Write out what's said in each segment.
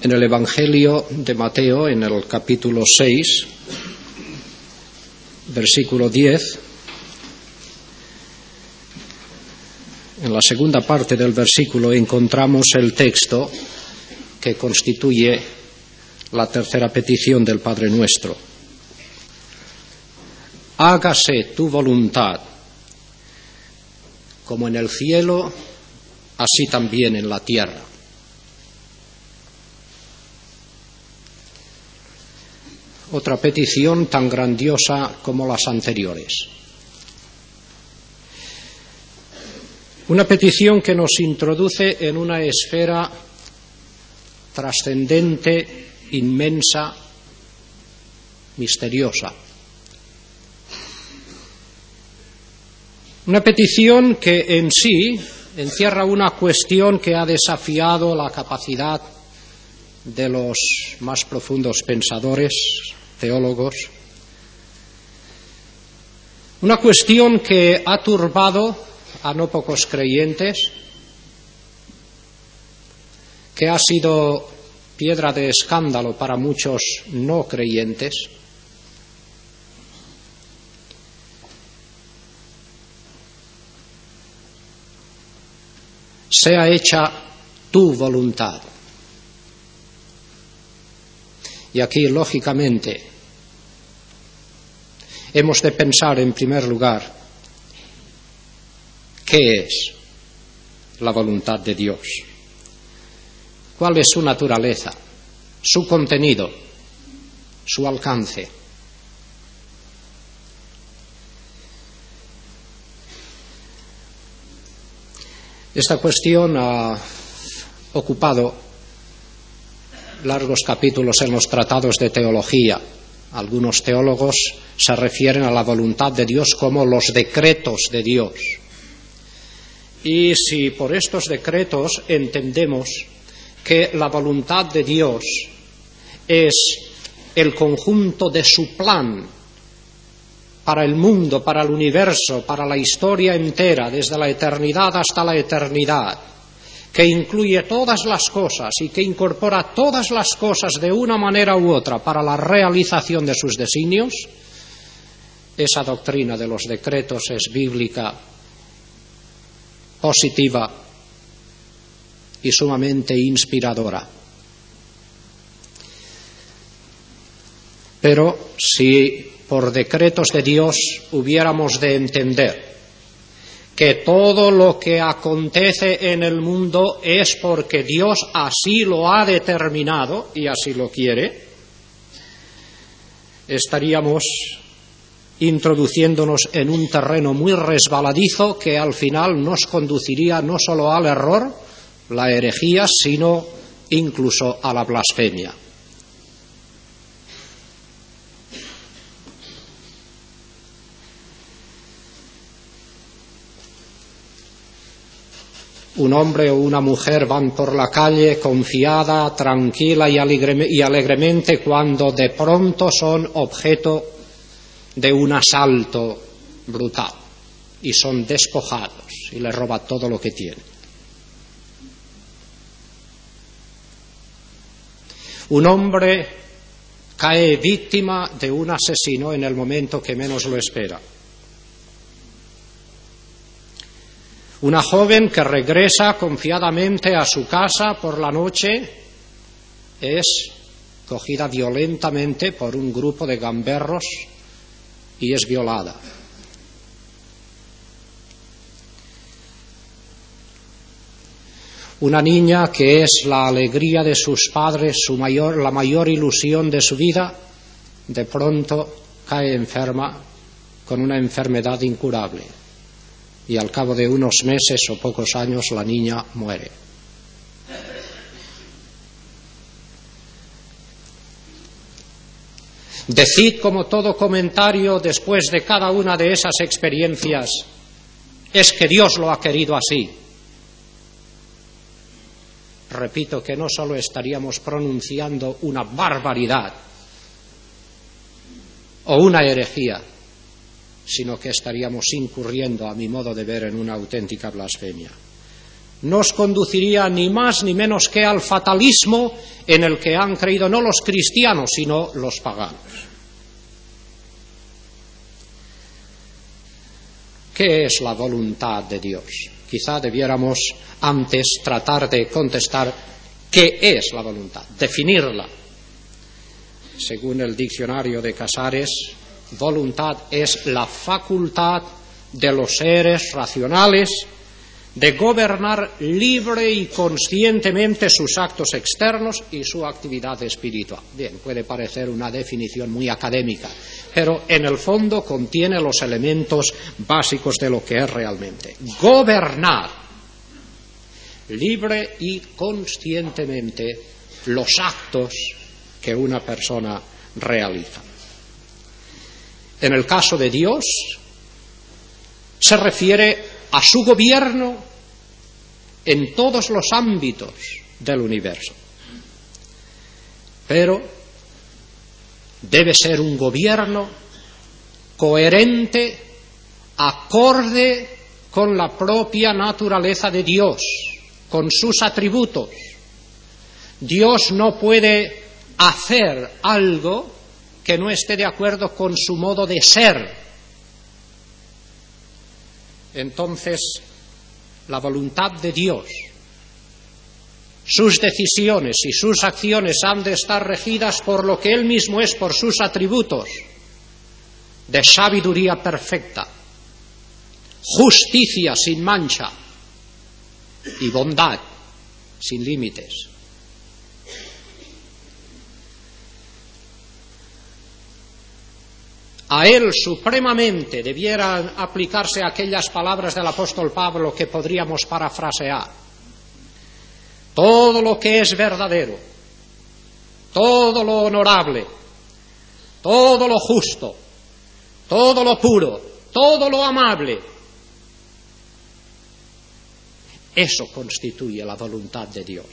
En el Evangelio de Mateo, en el capítulo 6, versículo 10, en la segunda parte del versículo encontramos el texto que constituye la tercera petición del Padre Nuestro. Hágase tu voluntad, como en el cielo, así también en la tierra. Otra petición tan grandiosa como las anteriores. Una petición que nos introduce en una esfera trascendente, inmensa, misteriosa. Una petición que en sí encierra una cuestión que ha desafiado la capacidad de los más profundos pensadores, teólogos. Una cuestión que ha turbado a no pocos creyentes, que ha sido piedra de escándalo para muchos no creyentes. Sea hecha tu voluntad. Y aquí, lógicamente, hemos de pensar en primer lugar qué es la voluntad de Dios, cuál es su naturaleza, su contenido, su alcance. Esta cuestión ha ocupado largos capítulos en los tratados de teología. Algunos teólogos se refieren a la voluntad de Dios como los decretos de Dios. Y si por estos decretos entendemos que la voluntad de Dios es el conjunto de su plan para el mundo, para el universo, para la historia entera, desde la eternidad hasta la eternidad, que incluye todas las cosas y que incorpora todas las cosas de una manera u otra para la realización de sus designios, esa doctrina de los decretos es bíblica, positiva y sumamente inspiradora. Pero si por decretos de Dios hubiéramos de entender que todo lo que acontece en el mundo es porque Dios así lo ha determinado y así lo quiere, estaríamos introduciéndonos en un terreno muy resbaladizo que al final nos conduciría no solo al error, la herejía, sino incluso a la blasfemia. Un hombre o una mujer van por la calle confiada, tranquila y alegremente cuando de pronto son objeto de un asalto brutal y son despojados y les roba todo lo que tienen. Un hombre cae víctima de un asesino en el momento que menos lo espera. Una joven que regresa confiadamente a su casa por la noche es cogida violentamente por un grupo de gamberros y es violada. Una niña que es la alegría de sus padres, la mayor ilusión de su vida, de pronto cae enferma con una enfermedad incurable. Y al cabo de unos meses o pocos años la niña muere. Decid como todo comentario después de cada una de esas experiencias, es que Dios lo ha querido así. Repito que no solo estaríamos pronunciando una barbaridad o una herejía, sino que estaríamos incurriendo, a mi modo de ver, en una auténtica blasfemia. nos conduciría ni más ni menos que al fatalismo en el que han creído no los cristianos, sino los paganos. ¿Qué es la voluntad de Dios? Quizá debiéramos antes tratar de contestar qué es la voluntad, definirla. Según el diccionario de Casares, voluntad es la facultad de los seres racionales de gobernar libre y conscientemente sus actos externos y su actividad espiritual. Bien, puede parecer una definición muy académica, pero en el fondo contiene los elementos básicos de lo que es realmente. Gobernar libre y conscientemente los actos que una persona realiza. En el caso de Dios, se refiere a su gobierno en todos los ámbitos del universo. Pero debe ser un gobierno coherente, acorde con la propia naturaleza de Dios, con sus atributos. Dios no puede hacer algo que no esté de acuerdo con su modo de ser. Entonces, la voluntad de Dios, sus decisiones y sus acciones han de estar regidas por lo que Él mismo es, por sus atributos de sabiduría perfecta, justicia sin mancha y bondad sin límites. A Él supremamente debieran aplicarse aquellas palabras del apóstol Pablo que podríamos parafrasear. Todo lo que es verdadero, todo lo honorable, todo lo justo, todo lo puro, todo lo amable, eso constituye la voluntad de Dios.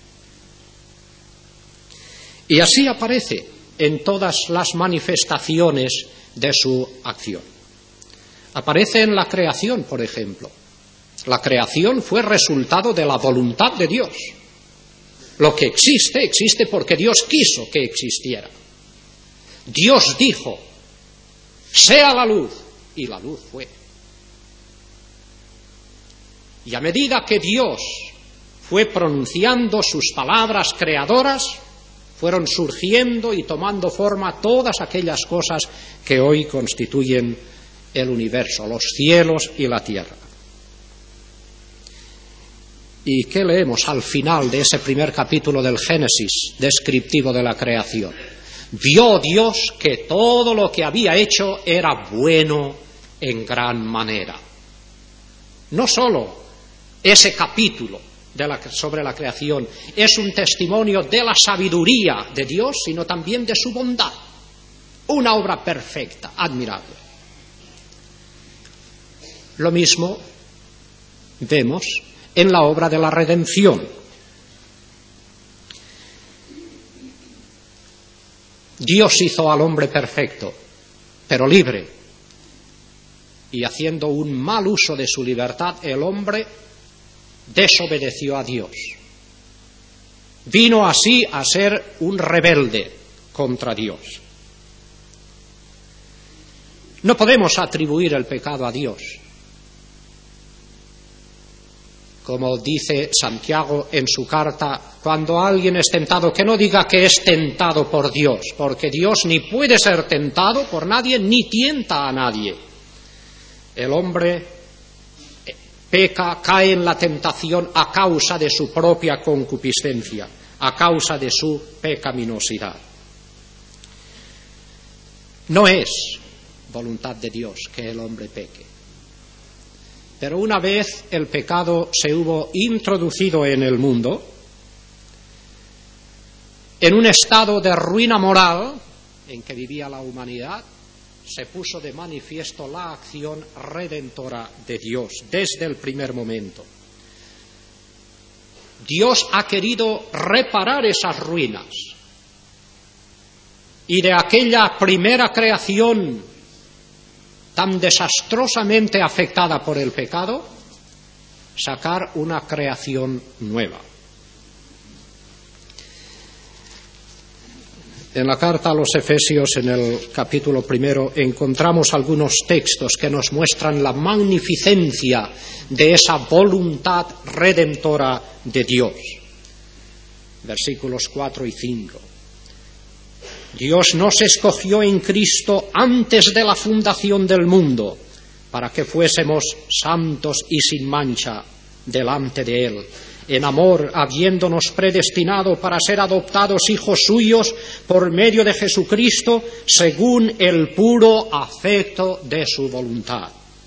Y así aparece en todas las manifestaciones de su acción. Aparece en la creación, por ejemplo. La creación fue resultado de la voluntad de Dios. Lo que existe, existe porque Dios quiso que existiera. Dios dijo, sea la luz, y la luz fue. Y a medida que Dios fue pronunciando sus palabras creadoras, fueron surgiendo y tomando forma todas aquellas cosas que hoy constituyen el universo, los cielos y la tierra. ¿Y qué leemos al final de ese primer capítulo del Génesis, descriptivo de la creación? Vio Dios que todo lo que había hecho era bueno en gran manera. No solo ese capítulo sobre la creación es un testimonio de la sabiduría de Dios, sino también de su bondad. Una obra perfecta, admirable. Lo mismo vemos en la obra de la redención. Dios hizo al hombre perfecto, pero libre, y haciendo un mal uso de su libertad, el hombre desobedeció a Dios. Vino así a ser un rebelde contra Dios. No podemos atribuir el pecado a Dios. Como dice Santiago en su carta, cuando alguien es tentado, que no diga que es tentado por Dios, porque Dios ni puede ser tentado por nadie, ni tienta a nadie. El hombre peca, cae en la tentación a causa de su propia concupiscencia, a causa de su pecaminosidad. No es voluntad de Dios que el hombre peque. Pero una vez el pecado se hubo introducido en el mundo, en un estado de ruina moral en que vivía la humanidad, se puso de manifiesto la acción redentora de Dios desde el primer momento. Dios ha querido reparar esas ruinas y de aquella primera creación tan desastrosamente afectada por el pecado, sacar una creación nueva. En la carta a los Efesios, en el capítulo 1, encontramos algunos textos que nos muestran la magnificencia de esa voluntad redentora de Dios. Versículos 4 y 5. Dios nos escogió en Cristo antes de la fundación del mundo, para que fuésemos santos y sin mancha delante de Él, en amor, habiéndonos predestinado para ser adoptados hijos suyos por medio de Jesucristo, según el puro afecto de su voluntad.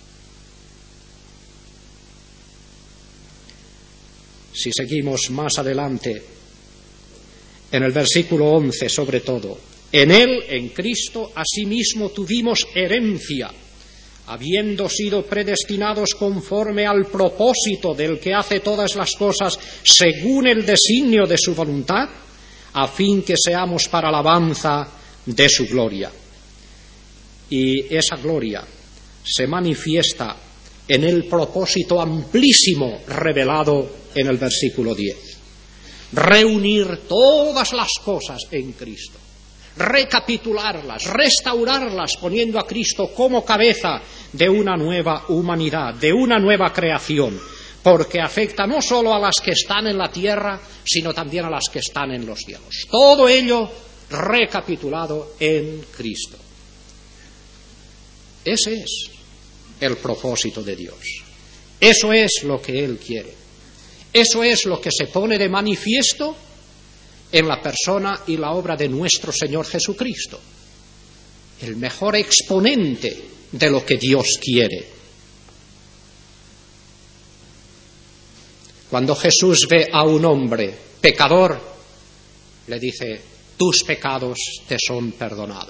Si seguimos más adelante, en el versículo 11 sobre todo, en Él, en Cristo, asimismo tuvimos herencia, habiendo sido predestinados conforme al propósito del que hace todas las cosas según el designio de su voluntad, a fin que seamos para alabanza de su gloria. Y esa gloria se manifiesta en el propósito amplísimo revelado en el versículo 10. Reunir todas las cosas en Cristo, recapitularlas, restaurarlas, poniendo a Cristo como cabeza de una nueva humanidad, de una nueva creación, porque afecta no solo a las que están en la tierra, sino también a las que están en los cielos. Todo ello recapitulado en Cristo. Ese es el propósito de Dios. Eso es lo que Él quiere. Eso es lo que se pone de manifiesto en la persona y la obra de nuestro Señor Jesucristo, el mejor exponente de lo que Dios quiere. Cuando Jesús ve a un hombre pecador, le dice: tus pecados te son perdonados.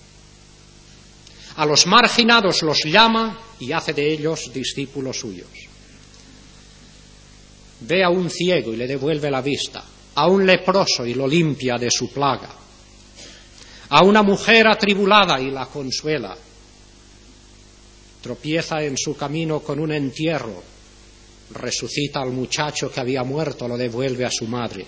A los marginados los llama y hace de ellos discípulos suyos. Ve a un ciego y le devuelve la vista, a un leproso y lo limpia de su plaga, a una mujer atribulada y la consuela. Tropieza en su camino con un entierro, resucita al muchacho que había muerto, lo devuelve a su madre.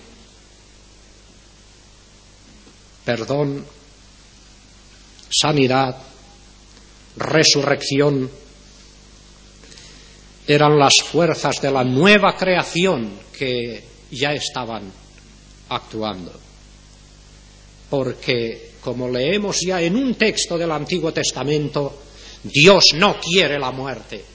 Perdón, sanidad, resurrección eran las fuerzas de la nueva creación que ya estaban actuando. Porque, como leemos ya en un texto del Antiguo Testamento, Dios no quiere la muerte.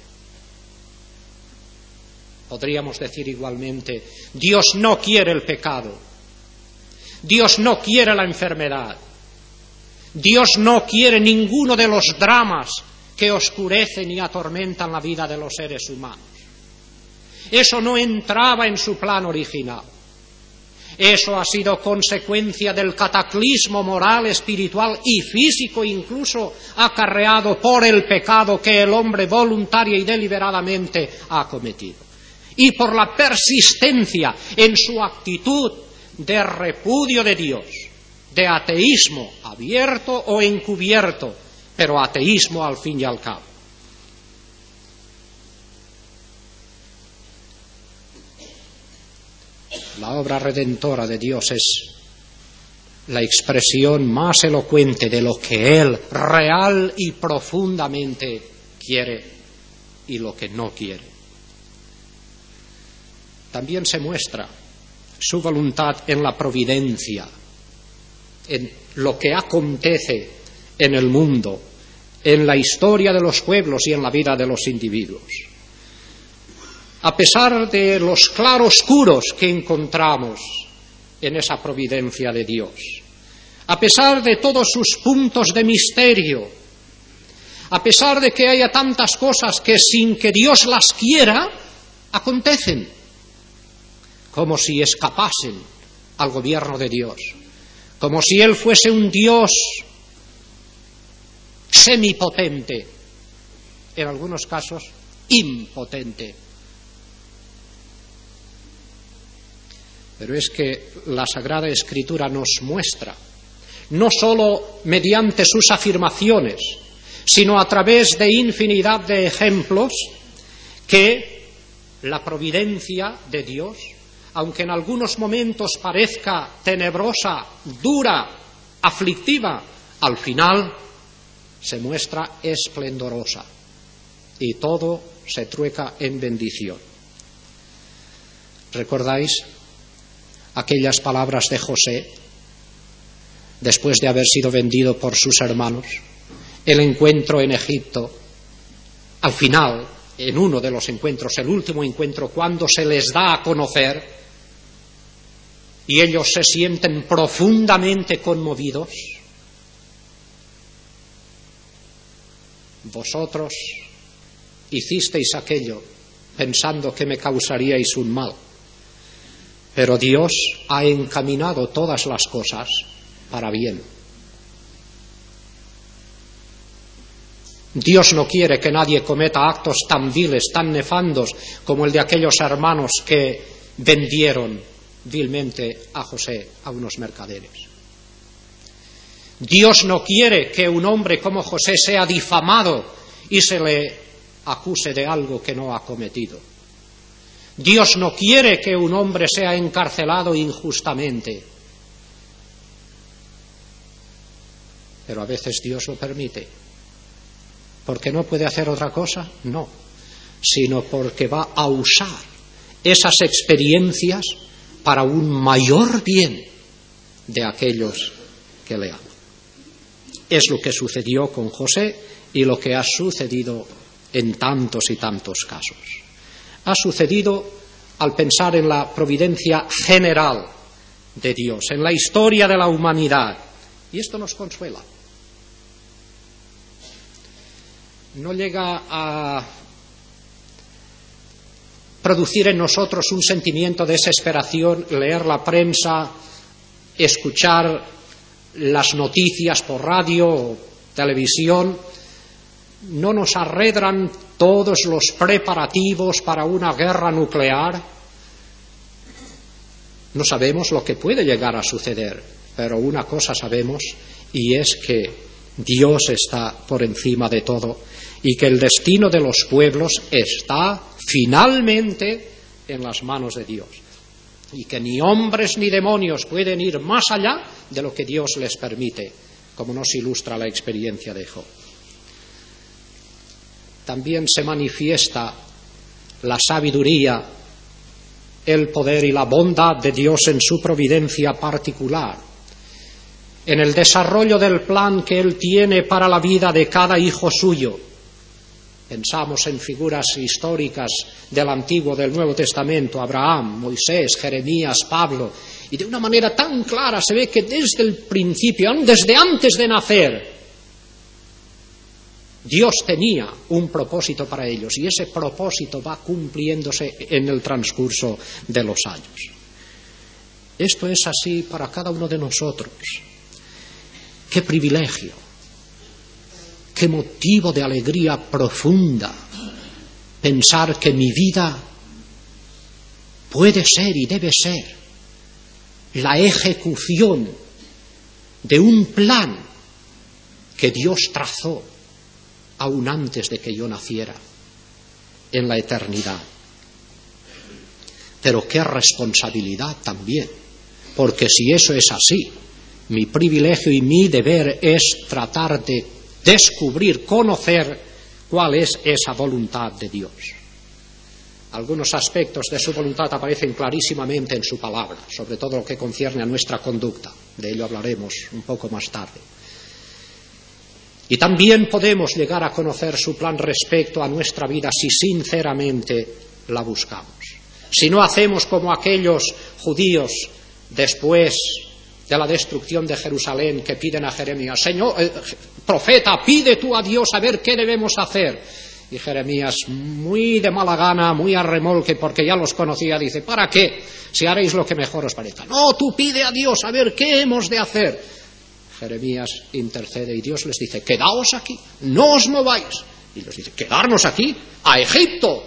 Podríamos decir igualmente, Dios no quiere el pecado. Dios no quiere la enfermedad. Dios no quiere ninguno de los dramas que oscurecen y atormentan la vida de los seres humanos. Eso no entraba en su plan original. Eso ha sido consecuencia del cataclismo moral, espiritual y físico, incluso acarreado por el pecado que el hombre voluntaria y deliberadamente ha cometido. Y por la persistencia en su actitud de repudio de Dios, de ateísmo abierto o encubierto, pero ateísmo al fin y al cabo. La obra redentora de Dios es la expresión más elocuente de lo que Él real y profundamente quiere y lo que no quiere. También se muestra su voluntad en la providencia, en lo que acontece en el mundo, en la historia de los pueblos y en la vida de los individuos. A pesar de los claroscuros que encontramos en esa providencia de Dios, a pesar de todos sus puntos de misterio, a pesar de que haya tantas cosas que sin que Dios las quiera, acontecen, como si escapasen al gobierno de Dios, como si Él fuese un Dios semipotente, en algunos casos impotente. Pero es que la Sagrada Escritura nos muestra, no sólo mediante sus afirmaciones, sino a través de infinidad de ejemplos, que la providencia de Dios, aunque en algunos momentos parezca tenebrosa, dura, aflictiva, al final se muestra esplendorosa y todo se trueca en bendición. ¿Recordáis aquellas palabras de José después de haber sido vendido por sus hermanos? El encuentro en Egipto, al final, en uno de los encuentros, el último encuentro, cuando se les da a conocer y ellos se sienten profundamente conmovidos. Vosotros hicisteis aquello pensando que me causaríais un mal, pero Dios ha encaminado todas las cosas para bien. Dios no quiere que nadie cometa actos tan viles, tan nefandos como el de aquellos hermanos que vendieron vilmente a José a unos mercaderes. Dios no quiere que un hombre como José sea difamado y se le acuse de algo que no ha cometido. Dios no quiere que un hombre sea encarcelado injustamente. Pero a veces Dios lo permite. ¿Porque no puede hacer otra cosa? No, sino porque va a usar esas experiencias para un mayor bien de aquellos que le aman. Es lo que sucedió con José y lo que ha sucedido en tantos y tantos casos. Ha sucedido al pensar en la providencia general de Dios, en la historia de la humanidad. Y esto nos consuela. No llega a producir en nosotros un sentimiento de desesperación leer la prensa, escuchar las noticias por radio o televisión. ¿No nos arredran todos los preparativos para una guerra nuclear? No sabemos lo que puede llegar a suceder, pero una cosa sabemos, y es que Dios está por encima de todo y que el destino de los pueblos está finalmente en las manos de Dios y que ni hombres ni demonios pueden ir más allá de lo que Dios les permite, como nos ilustra la experiencia de Job. También se manifiesta la sabiduría, el poder y la bondad de Dios en su providencia particular, en el desarrollo del plan que Él tiene para la vida de cada hijo suyo. Pensamos en figuras históricas del Antiguo, del Nuevo Testamento, Abraham, Moisés, Jeremías, Pablo, y de una manera tan clara se ve que desde el principio, desde antes de nacer, Dios tenía un propósito para ellos y ese propósito va cumpliéndose en el transcurso de los años. Esto es así para cada uno de nosotros. ¡Qué privilegio! ¡Qué motivo de alegría profunda pensar que mi vida puede ser y debe ser la ejecución de un plan que Dios trazó aún antes de que yo naciera en la eternidad? Pero qué responsabilidad también, porque si eso es así, mi privilegio y mi deber es tratar de descubrir, conocer cuál es esa voluntad de Dios. Algunos aspectos de su voluntad aparecen clarísimamente en su palabra, sobre todo lo que concierne a nuestra conducta. De ello hablaremos un poco más tarde. Y también podemos llegar a conocer su plan respecto a nuestra vida si sinceramente la buscamos. Si no hacemos como aquellos judíos después de la destrucción de Jerusalén que piden a Jeremías: Señor, profeta, pide tú a Dios a ver qué debemos hacer. Y Jeremías, muy de mala gana, muy a remolque, porque ya los conocía, dice: ¿para qué? Si haréis lo que mejor os parezca. No, tú pide a Dios a ver qué hemos de hacer. Jeremías intercede y Dios les dice: quedaos aquí, no os mováis. Y les dice: ¿quedarnos aquí? ¡A Egipto!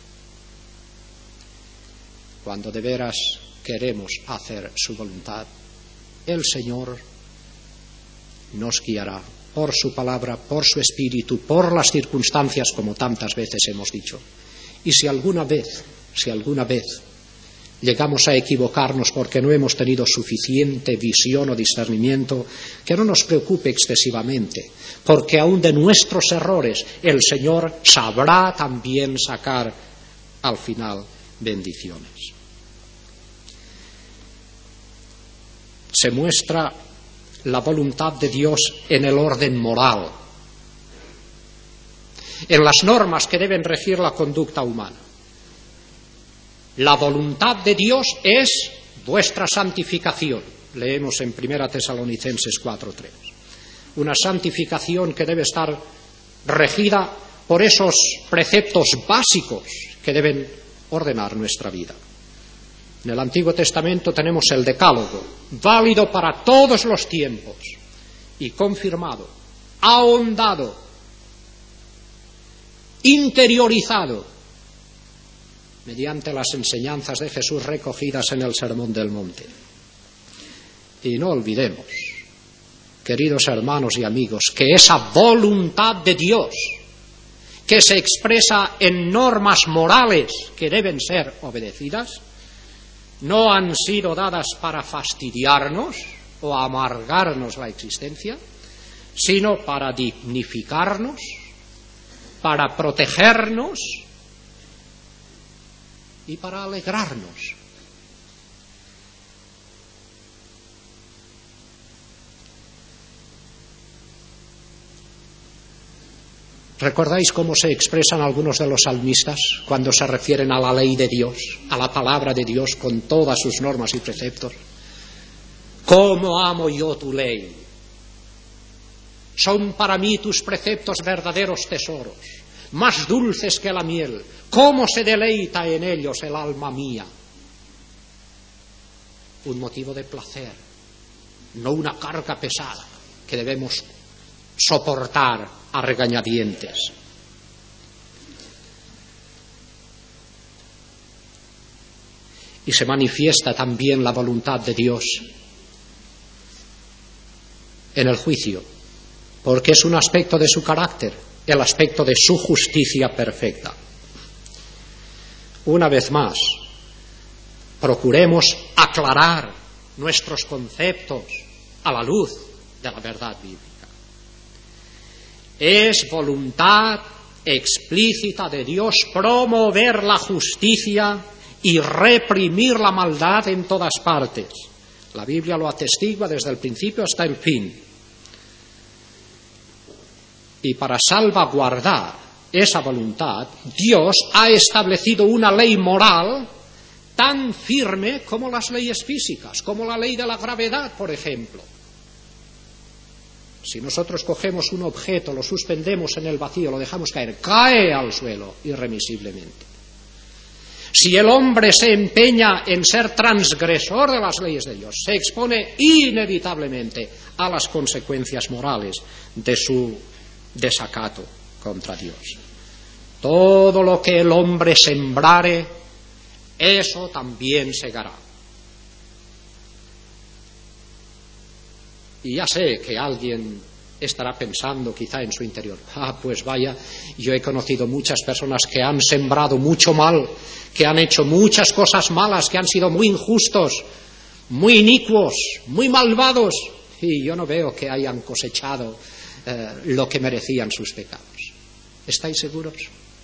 Cuando de veras queremos hacer su voluntad, el Señor nos guiará por su palabra, por su espíritu, por las circunstancias, como tantas veces hemos dicho. Y si alguna vez llegamos a equivocarnos porque no hemos tenido suficiente visión o discernimiento, que no nos preocupe excesivamente, porque aún de nuestros errores el Señor sabrá también sacar al final bendiciones. Se muestra la voluntad de Dios en el orden moral, en las normas que deben regir la conducta humana. La voluntad de Dios es vuestra santificación. Leemos en 1 Tesalonicenses 4:3. Una santificación que debe estar regida por esos preceptos básicos que deben ordenar nuestra vida. En el Antiguo Testamento tenemos el Decálogo, válido para todos los tiempos y confirmado, ahondado, interiorizado mediante las enseñanzas de Jesús recogidas en el Sermón del Monte. Y no olvidemos, queridos hermanos y amigos, que esa voluntad de Dios, que se expresa en normas morales que deben ser obedecidas, no han sido dadas para fastidiarnos o amargarnos la existencia, sino para dignificarnos, para protegernos y para alegrarnos. ¿Recordáis cómo se expresan algunos de los salmistas cuando se refieren a la ley de Dios, a la palabra de Dios con todas sus normas y preceptos? ¿Cómo amo yo tu ley? Son para mí tus preceptos verdaderos tesoros, más dulces que la miel. ¿Cómo se deleita en ellos el alma mía? Un motivo de placer, no una carga pesada que debemos soportar a regañadientes. Y se manifiesta también la voluntad de Dios en el juicio, porque es un aspecto de su carácter, el aspecto de su justicia perfecta. Una vez más, procuremos aclarar nuestros conceptos a la luz de la verdad bíblica. Es voluntad explícita de Dios promover la justicia y reprimir la maldad en todas partes. La Biblia lo atestigua desde el principio hasta el fin. Y para salvaguardar esa voluntad, Dios ha establecido una ley moral tan firme como las leyes físicas, como la ley de la gravedad, por ejemplo. Si nosotros cogemos un objeto, lo suspendemos en el vacío, lo dejamos caer, cae al suelo irremisiblemente. Si el hombre se empeña en ser transgresor de las leyes de Dios, se expone inevitablemente a las consecuencias morales de su desacato contra Dios. Todo lo que el hombre sembrare, eso también segará. Y ya sé que alguien estará pensando quizá en su interior, pues vaya, yo he conocido muchas personas que han sembrado mucho mal, que han hecho muchas cosas malas, que han sido muy injustos, muy inicuos, muy malvados, y yo no veo que hayan cosechado lo que merecían sus pecados. ¿Estáis seguros?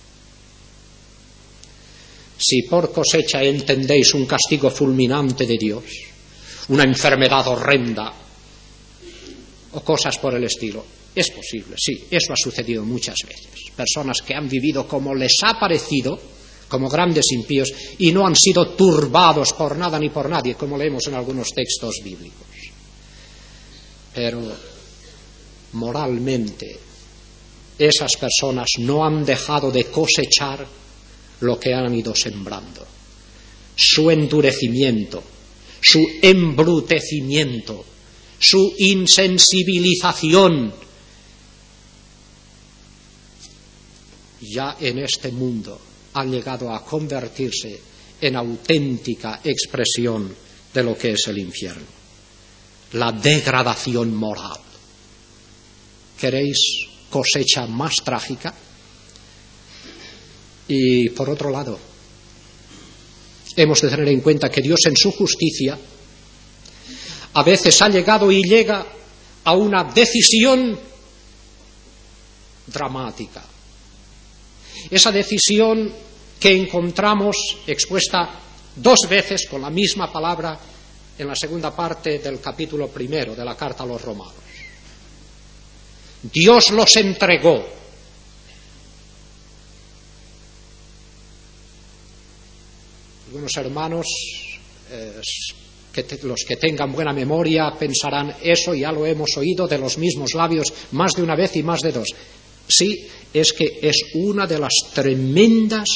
Si por cosecha entendéis un castigo fulminante de Dios, una enfermedad horrenda, o cosas por el estilo, es posible, sí, eso ha sucedido muchas veces. Personas que han vivido como les ha parecido, como grandes impíos, y no han sido turbados por nada ni por nadie, como leemos en algunos textos bíblicos. Pero moralmente, esas personas no han dejado de cosechar lo que han ido sembrando. Su endurecimiento, su embrutecimiento, su insensibilización ya en este mundo ha llegado a convertirse en auténtica expresión de lo que es el infierno, la degradación moral. ¿Queréis cosecha más trágica? Y por otro lado, hemos de tener en cuenta que Dios en su justicia a veces ha llegado y llega a una decisión dramática. Esa decisión que encontramos expuesta 2 veces con la misma palabra en la segunda parte del capítulo 1 de la carta a los Romanos. Dios los entregó. Algunos hermanos, los que tengan buena memoria, pensarán, eso ya lo hemos oído de los mismos labios más de una vez y más de 2. Sí, es que es una de las tremendas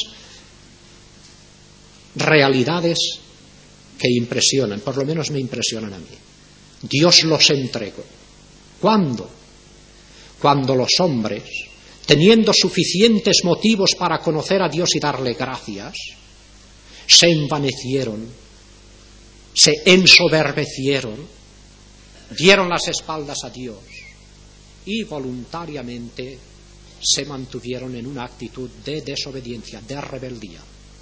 realidades que impresionan, por lo menos me impresionan a mí. Dios los entregó. ¿Cuándo? Cuando los hombres, teniendo suficientes motivos para conocer a Dios y darle gracias, se envanecieron, se ensoberbecieron, dieron las espaldas a Dios y voluntariamente se mantuvieron en una actitud de desobediencia, de rebeldía.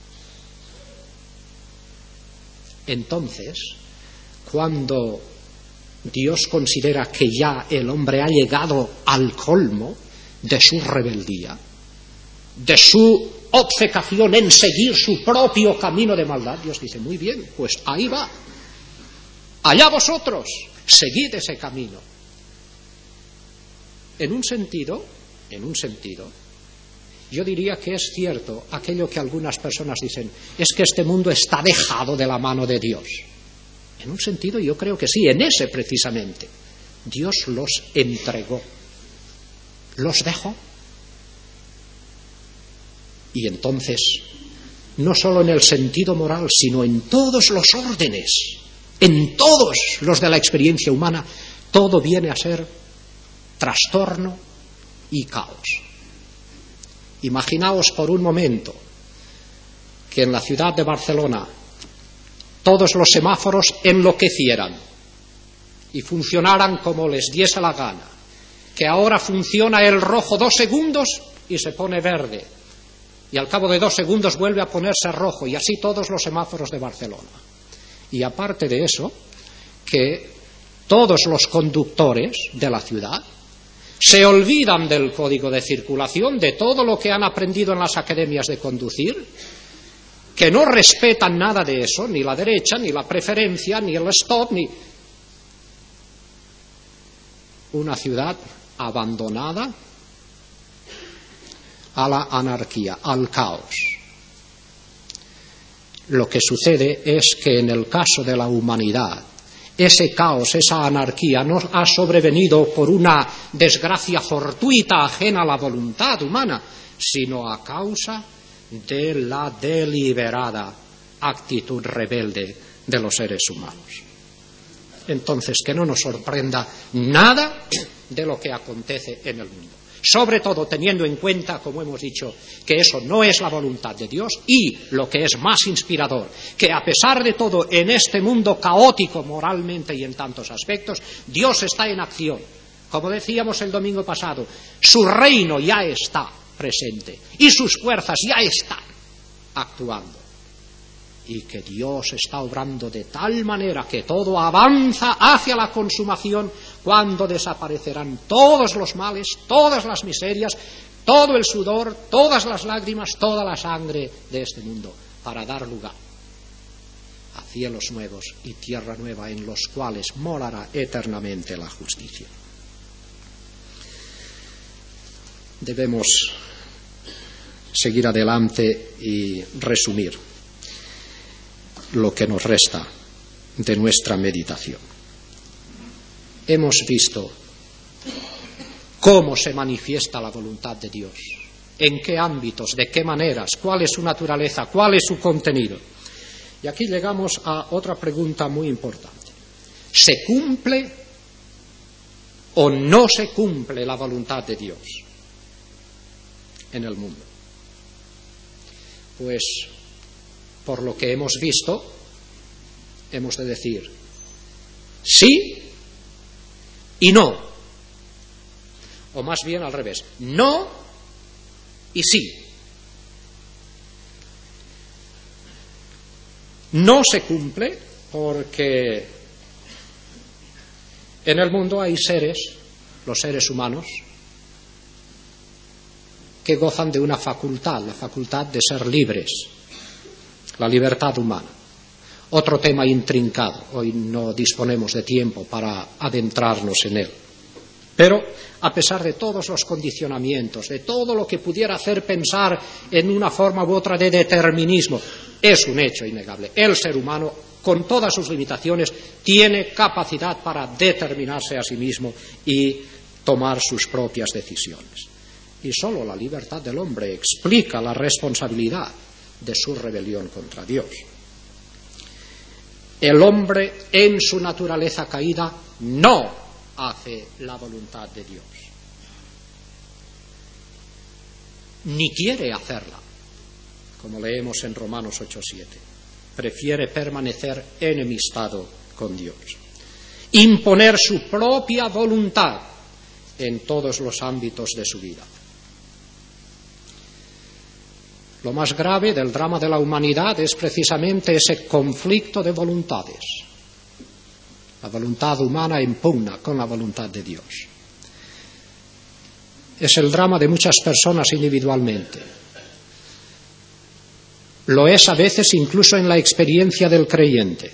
Entonces, cuando Dios considera que ya el hombre ha llegado al colmo de su rebeldía, de su obcecación en seguir su propio camino de maldad, Dios dice, muy bien, pues ahí va, allá vosotros, seguid ese camino. En un sentido, yo diría que es cierto aquello que algunas personas dicen, es que este mundo está dejado de la mano de Dios. En un sentido yo creo que sí, en ese precisamente. Dios los entregó, los dejó. Y entonces, no solo en el sentido moral, sino en todos los órdenes, en todos los de la experiencia humana, todo viene a ser trastorno y caos. Imaginaos por un momento que en la ciudad de Barcelona todos los semáforos enloquecieran y funcionaran como les diese la gana, que ahora funciona el rojo 2 segundos y se pone verde, y al cabo de 2 segundos vuelve a ponerse rojo, y así todos los semáforos de Barcelona. Y aparte de eso, que todos los conductores de la ciudad se olvidan del código de circulación, de todo lo que han aprendido en las academias de conducir, que no respetan nada de eso, ni la derecha, ni la preferencia, ni el stop, ni... Una ciudad abandonada a la anarquía, al caos. Lo que sucede es que en el caso de la humanidad, ese caos, esa anarquía, no ha sobrevenido por una desgracia fortuita ajena a la voluntad humana, sino a causa de la deliberada actitud rebelde de los seres humanos. Entonces, que no nos sorprenda nada de lo que acontece en el mundo. Sobre todo teniendo en cuenta, como hemos dicho, que eso no es la voluntad de Dios, y lo que es más inspirador, que a pesar de todo en este mundo caótico moralmente y en tantos aspectos, Dios está en acción. Como decíamos el domingo pasado, su reino ya está presente y sus fuerzas ya están actuando. Y que Dios está obrando de tal manera que todo avanza hacia la consumación, cuando desaparecerán todos los males, todas las miserias, todo el sudor, todas las lágrimas, toda la sangre de este mundo, para dar lugar a cielos nuevos y tierra nueva en los cuales morará eternamente la justicia. Debemos seguir adelante y resumir lo que nos resta de nuestra meditación. Hemos visto cómo se manifiesta la voluntad de Dios, en qué ámbitos, de qué maneras, cuál es su naturaleza, cuál es su contenido. Y aquí llegamos a otra pregunta muy importante. ¿Se cumple o no se cumple la voluntad de Dios en el mundo? Pues, por lo que hemos visto, hemos de decir sí y no, o más bien al revés, no y sí. No se cumple porque en el mundo hay seres, los seres humanos, que gozan de una facultad, la facultad de ser libres, la libertad humana. Otro tema intrincado, hoy no disponemos de tiempo para adentrarnos en él. Pero, a pesar de todos los condicionamientos, de todo lo que pudiera hacer pensar en una forma u otra de determinismo, es un hecho innegable. El ser humano, con todas sus limitaciones, tiene capacidad para determinarse a sí mismo y tomar sus propias decisiones. Y solo la libertad del hombre explica la responsabilidad de su rebelión contra Dios. El hombre, en su naturaleza caída, no hace la voluntad de Dios, ni quiere hacerla, como leemos en Romanos 8:7. Prefiere permanecer enemistado con Dios, imponer su propia voluntad en todos los ámbitos de su vida. Lo más grave del drama de la humanidad es precisamente ese conflicto de voluntades. La voluntad humana impugna con la voluntad de Dios. Es el drama de muchas personas individualmente. Lo es a veces incluso en la experiencia del creyente.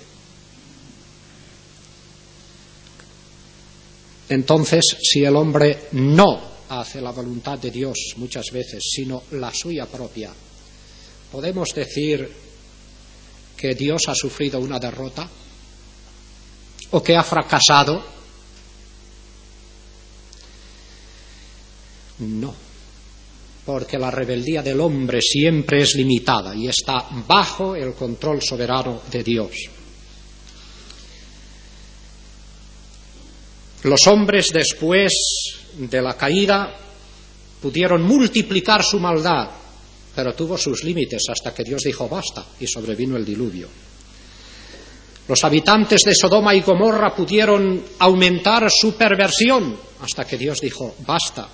Entonces, si el hombre no hace la voluntad de Dios muchas veces, sino la suya propia, ¿podemos decir que Dios ha sufrido una derrota? ¿O que ha fracasado? No, porque la rebeldía del hombre siempre es limitada y está bajo el control soberano de Dios. Los hombres, después de la caída, pudieron multiplicar su maldad, pero tuvo sus límites hasta que Dios dijo basta y sobrevino el diluvio. Los habitantes de Sodoma y Gomorra pudieron aumentar su perversión hasta que Dios dijo basta.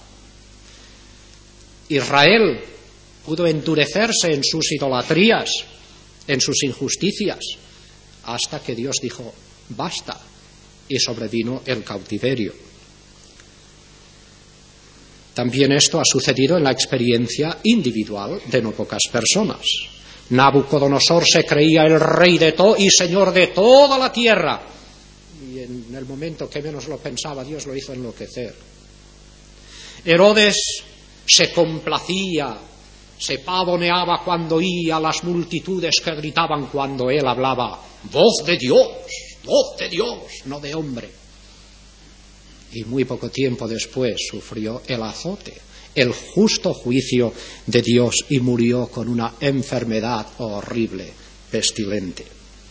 Israel pudo endurecerse en sus idolatrías, en sus injusticias, hasta que Dios dijo basta y sobrevino el cautiverio. También esto ha sucedido en la experiencia individual de no pocas personas. Nabucodonosor se creía el rey de todo y señor de toda la tierra. Y en el momento que menos lo pensaba, Dios lo hizo enloquecer. Herodes se complacía, se pavoneaba cuando oía las multitudes que gritaban cuando él hablaba. Voz de Dios, no de hombre. Y muy poco tiempo después sufrió el azote, el justo juicio de Dios y murió con una enfermedad horrible, pestilente.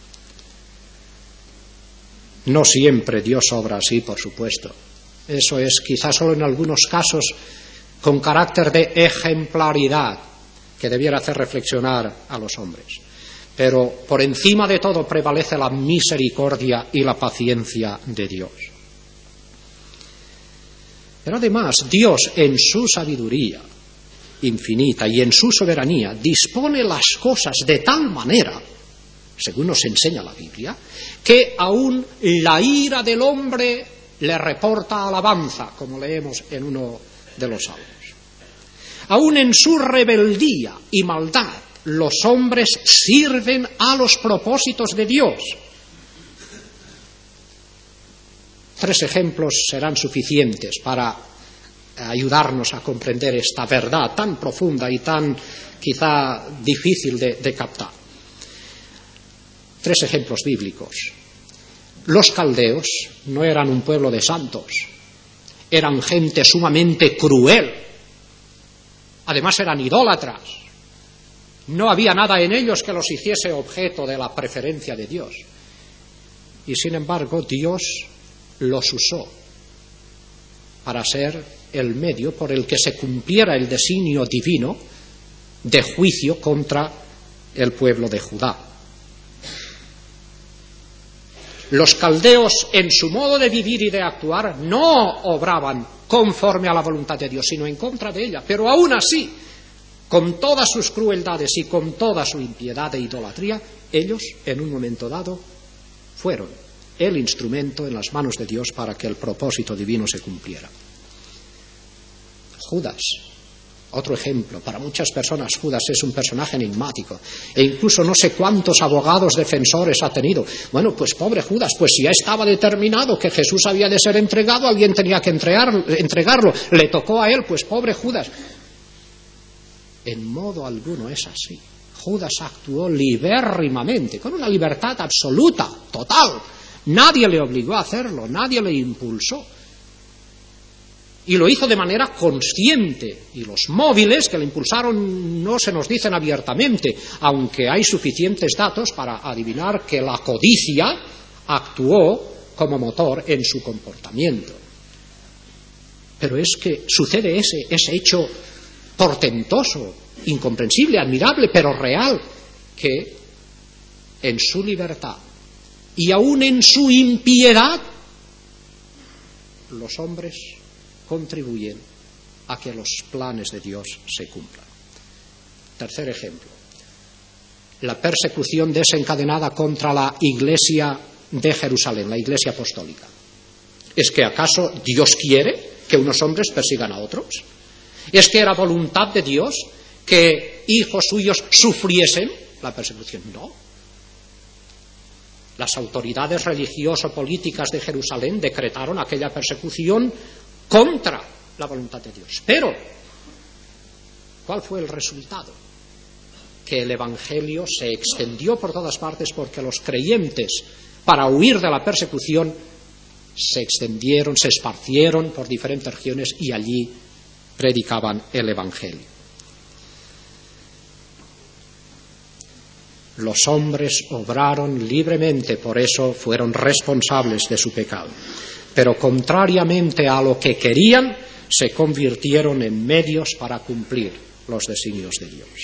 No siempre Dios obra así, por supuesto. Eso es quizás solo en algunos casos con carácter de ejemplaridad que debiera hacer reflexionar a los hombres. Pero por encima de todo prevalece la misericordia y la paciencia de Dios. Pero además, Dios, en su sabiduría infinita y en su soberanía, dispone las cosas de tal manera, según nos enseña la Biblia, que aún la ira del hombre le reporta alabanza, como leemos en uno de los salmos. Aún en su rebeldía y maldad, los hombres sirven a los propósitos de Dios. 3 ejemplos serán suficientes para ayudarnos a comprender esta verdad tan profunda y tan quizá difícil de captar. 3 ejemplos bíblicos. Los caldeos no eran un pueblo de santos, eran gente sumamente cruel. Además eran idólatras. No había nada en ellos que los hiciese objeto de la preferencia de Dios. Y sin embargo, Dios los usó para ser el medio por el que se cumpliera el designio divino de juicio contra el pueblo de Judá. Los caldeos, en su modo de vivir y de actuar, no obraban conforme a la voluntad de Dios, sino en contra de ella. Pero aún así, con todas sus crueldades y con toda su impiedad e idolatría, ellos, en un momento dado, fueron el instrumento en las manos de Dios para que el propósito divino se cumpliera. Judas, otro ejemplo. Para muchas personas Judas es un personaje enigmático e incluso no sé cuántos abogados defensores ha tenido. Bueno, pues pobre Judas, pues si ya estaba determinado que Jesús había de ser entregado, alguien tenía que entregarlo. Le tocó a él, pues pobre Judas. En modo alguno es así. Judas actuó libérrimamente, con una libertad absoluta, total. Nadie le obligó a hacerlo, nadie le impulsó. Y lo hizo de manera consciente. Y los móviles que le impulsaron no se nos dicen abiertamente, aunque hay suficientes datos para adivinar que la codicia actuó como motor en su comportamiento. Pero es que sucede ese hecho portentoso, incomprensible, admirable, pero real, que en su libertad y aún en su impiedad los hombres contribuyen a que los planes de Dios se cumplan. Tercer ejemplo, la persecución desencadenada contra la Iglesia de Jerusalén, la Iglesia apostólica. ¿Es que acaso Dios quiere que unos hombres persigan a otros? ¿Es que era voluntad de Dios que hijos suyos sufriesen la persecución? No. Las autoridades religioso-políticas de Jerusalén decretaron aquella persecución contra la voluntad de Dios. Pero, ¿cuál fue el resultado? Que el Evangelio se extendió por todas partes porque los creyentes, para huir de la persecución, se extendieron, se esparcieron por diferentes regiones y allí predicaban el Evangelio. Los hombres obraron libremente, por eso fueron responsables de su pecado. Pero contrariamente a lo que querían, se convirtieron en medios para cumplir los designios de Dios.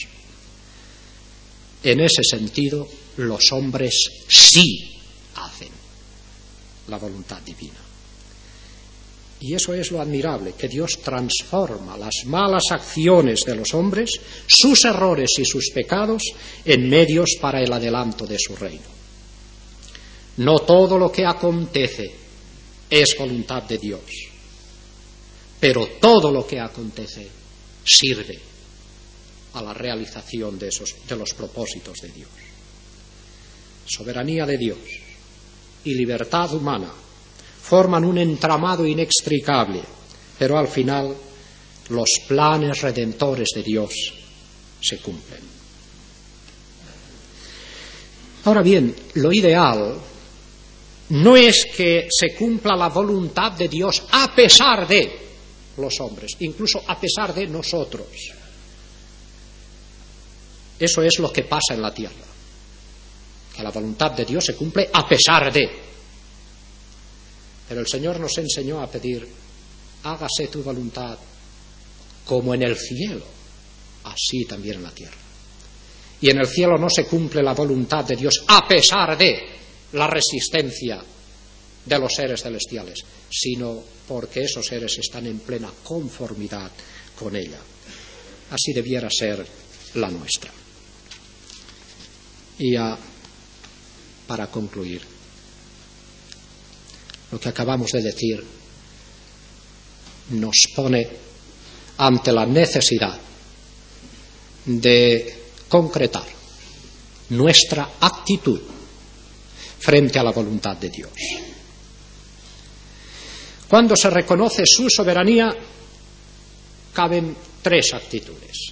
En ese sentido, los hombres sí hacen la voluntad divina. Y eso es lo admirable, que Dios transforma las malas acciones de los hombres, sus errores y sus pecados, en medios para el adelanto de su reino. No todo lo que acontece es voluntad de Dios, pero todo lo que acontece sirve a la realización de los propósitos de Dios. Soberanía de Dios y libertad humana forman un entramado inextricable, pero al final los planes redentores de Dios se cumplen. Ahora bien, lo ideal no es que se cumpla la voluntad de Dios a pesar de los hombres, incluso a pesar de nosotros. Eso es lo que pasa en la tierra, que la voluntad de Dios se cumple a pesar de. Pero el Señor nos enseñó a pedir: hágase tu voluntad como en el cielo, así también en la tierra. Y en el cielo no se cumple la voluntad de Dios a pesar de la resistencia de los seres celestiales, sino porque esos seres están en plena conformidad con ella. Así debiera ser la nuestra. Y para concluir, lo que acabamos de decir nos pone ante la necesidad de concretar nuestra actitud frente a la voluntad de Dios. Cuando se reconoce su soberanía, caben tres actitudes.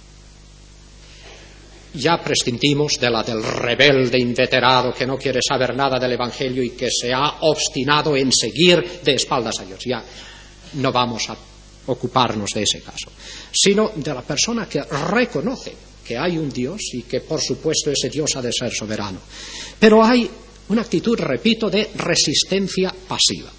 Ya prescindimos de la del rebelde inveterado que no quiere saber nada del Evangelio y que se ha obstinado en seguir de espaldas a Dios. Ya no vamos a ocuparnos de ese caso, sino de la persona que reconoce que hay un Dios y que, por supuesto, ese Dios ha de ser soberano. Pero hay una actitud, repito, de resistencia pasiva.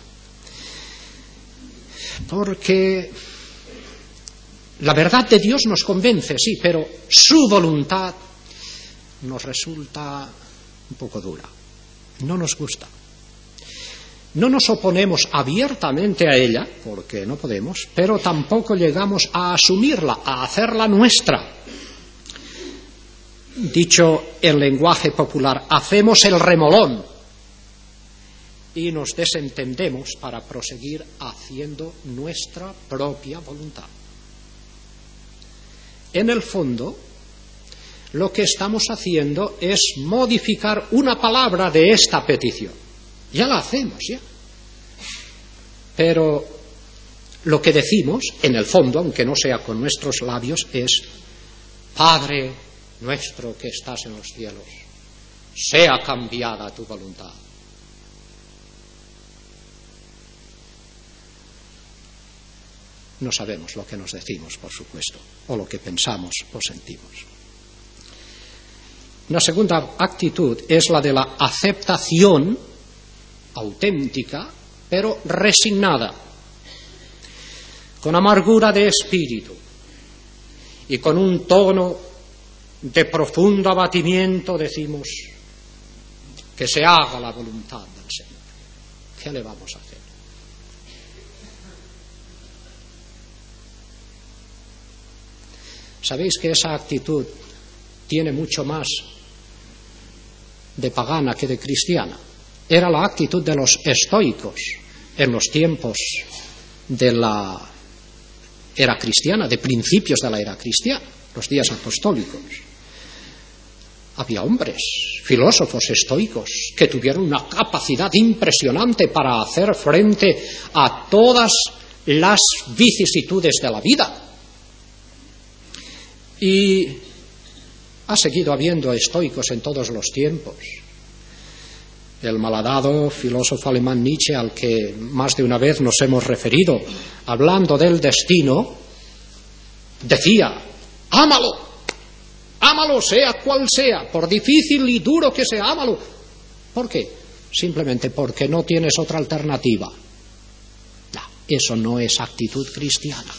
Porque la verdad de Dios nos convence, sí, pero su voluntad nos resulta un poco dura, no nos gusta. No nos oponemos abiertamente a ella, porque no podemos, pero tampoco llegamos a asumirla, a hacerla nuestra. Dicho en lenguaje popular, hacemos el remolón y nos desentendemos para proseguir haciendo nuestra propia voluntad. En el fondo, lo que estamos haciendo es modificar una palabra de esta petición. Ya la hacemos, ya. Pero lo que decimos, en el fondo, aunque no sea con nuestros labios, es: Padre nuestro que estás en los cielos, sea cambiada tu voluntad. No sabemos lo que nos decimos, por supuesto, o lo que pensamos o sentimos. Una segunda actitud es la de la aceptación auténtica, pero resignada, con amargura de espíritu y con un tono de profundo abatimiento decimos: que se haga la voluntad del Señor. ¿Qué le vamos a hacer? Sabéis que esa actitud tiene mucho más de pagana que de cristiana. Era la actitud de los estoicos en los tiempos de la era cristiana, de principios de la era cristiana, los días apostólicos. Había hombres, filósofos estoicos, que tuvieron una capacidad impresionante para hacer frente a todas las vicisitudes de la vida. Y ha seguido habiendo estoicos en todos los tiempos. El malhadado filósofo alemán Nietzsche, al que más de una vez nos hemos referido, hablando del destino, decía: ámalo, ámalo sea cual sea, por difícil y duro que sea, ámalo. ¿Por qué? Simplemente porque no tienes otra alternativa. No, eso no es actitud cristiana.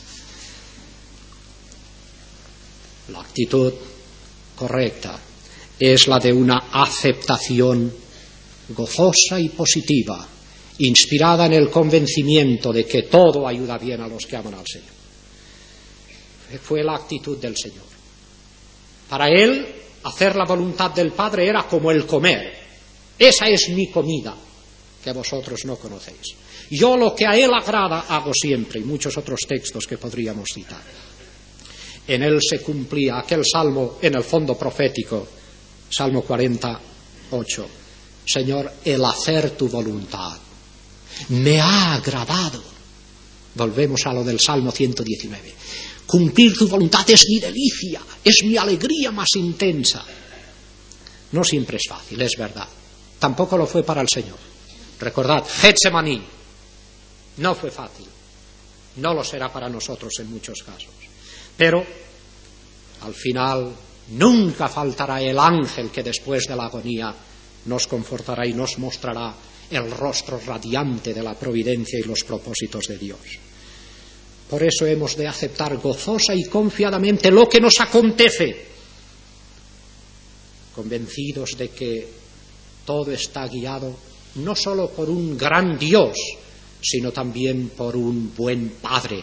La actitud correcta es la de una aceptación gozosa y positiva, inspirada en el convencimiento de que todo ayuda bien a los que aman al Señor. Fue la actitud del Señor. Para él, hacer la voluntad del Padre era como el comer. Esa es mi comida, que vosotros no conocéis. Yo lo que a él agrada hago siempre, y muchos otros textos que podríamos citar. En él se cumplía aquel salmo, en el fondo profético, Salmo 48. Señor, el hacer tu voluntad me ha agradado. Volvemos a lo del Salmo 119. Cumplir tu voluntad es mi delicia, es mi alegría más intensa. No siempre es fácil, es verdad. Tampoco lo fue para el Señor. Recordad, Getsemaní no fue fácil. No lo será para nosotros en muchos casos. Pero al final nunca faltará el ángel que después de la agonía nos confortará y nos mostrará el rostro radiante de la providencia y los propósitos de Dios. Por eso hemos de aceptar gozosa y confiadamente lo que nos acontece, convencidos de que todo está guiado no solo por un gran Dios, sino también por un buen Padre,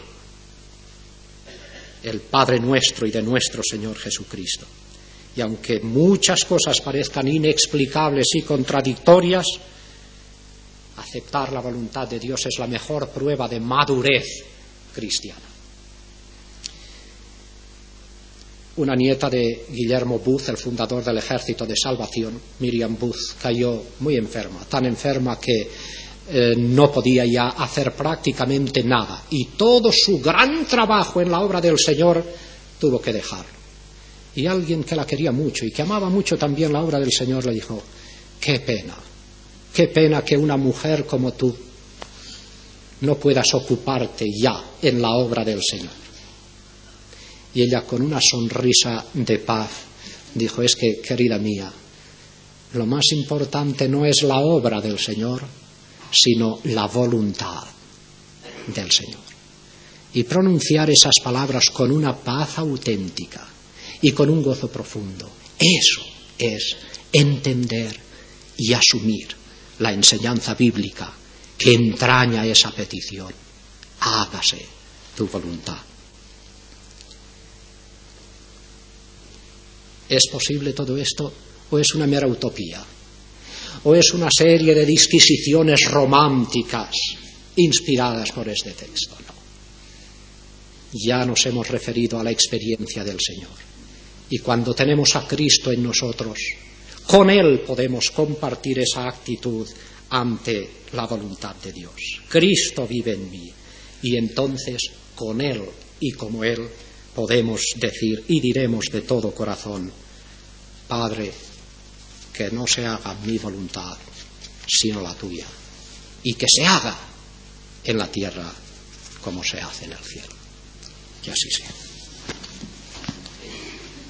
el Padre nuestro y de nuestro Señor Jesucristo. Y aunque muchas cosas parezcan inexplicables y contradictorias, aceptar la voluntad de Dios es la mejor prueba de madurez cristiana. Una nieta de Guillermo Booth, el fundador del Ejército de Salvación, Miriam Booth, cayó muy enferma, tan enferma que no podía ya hacer prácticamente nada, y todo su gran trabajo en la obra del Señor tuvo que dejarlo. Y alguien que la quería mucho y que amaba mucho también la obra del Señor le dijo: qué pena que una mujer como tú no puedas ocuparte ya en la obra del Señor. Y ella, con una sonrisa de paz, dijo: es que, querida mía, lo más importante no es la obra del Señor, sino la voluntad del Señor. Y pronunciar esas palabras con una paz auténtica y con un gozo profundo, eso es entender y asumir la enseñanza bíblica que entraña esa petición: hágase tu voluntad. ¿Es posible todo esto o es una mera utopía? ¿O es una serie de disquisiciones románticas inspiradas por este texto? No. Ya nos hemos referido a la experiencia del Señor. Y cuando tenemos a Cristo en nosotros, con Él podemos compartir esa actitud ante la voluntad de Dios. Cristo vive en mí. Y entonces, con Él y como Él, podemos decir y diremos de todo corazón: Padre, que no se haga mi voluntad, sino la tuya, y que se haga en la tierra como se hace en el cielo. Que así sea.